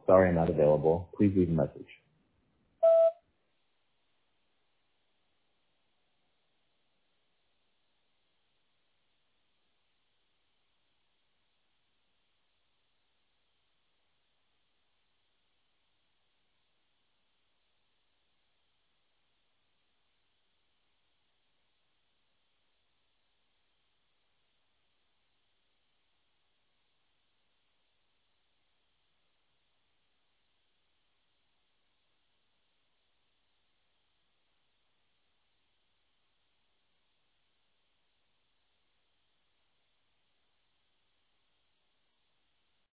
Sorry I'm not available. Please leave a message.